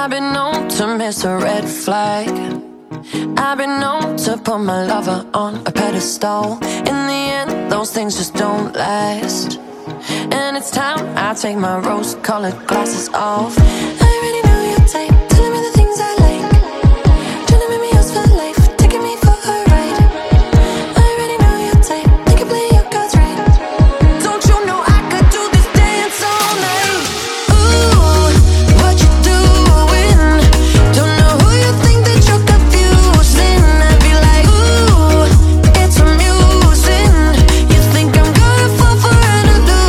I've been known to miss a red flag. I've been known to put my lover on a pedestal. In the end, those things just don't last. And it's time I take my rose-colored glasses off. I already know your type, telling me the things I like, trying to make me yours for life, taking me for a ride. I already know your type, you can play your cards right. Don't you know I could do this dance all night? Ooh, what you doing? Don't know who you think that you're confusing. I'd be like, ooh, it's amusing. You think I'm gonna fall for an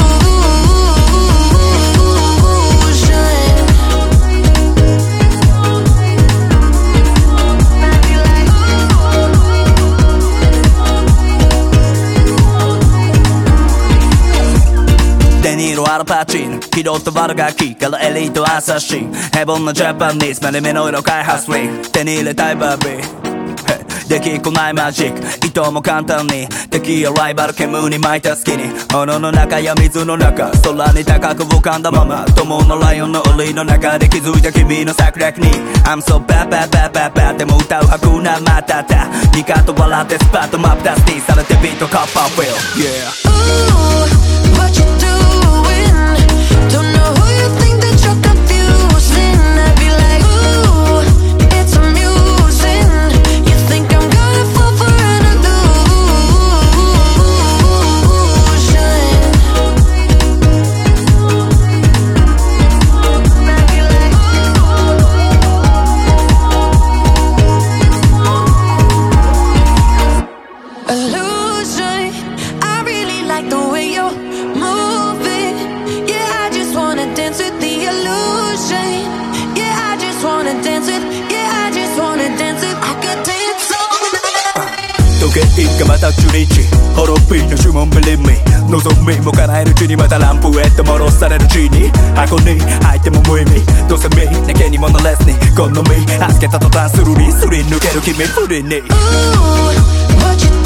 デニーロアルパチーノ気取った悪ガキからエリートアサシンヘボンなジャパニーズまで目の色開発リング手に入れたいバービーできっこないマジック糸も簡単に敵やライバル煙に巻いた好きに炎の中や水の中空に高く浮かんだまま友のライオンの檻の中で気づいた君の策略に I'm so bad bad bad bad bad でも歌う白なまたたニカと笑ってスパッとマップダスティされてビートカッパーフィル Yeah Ooh, what you doing? Don't know who you think that you're confusing. I'd be like, ooh, it's amusing. You think I'm gonna fall for an illusion. I really like the way you're moving. Yeah, I just wanna dance with the illusion. Yeah, I just wanna dance with. Yeah, I just wanna dance with. I could dance all night. 時計がまた中日ホロピーの呪文 Believe me 望みも叶えるうちにまたランプへと戻される地に箱に入っても無意味どうせ見なきゃにものレスに好み預けた途端スルリすり抜ける君振りに Ooh, what you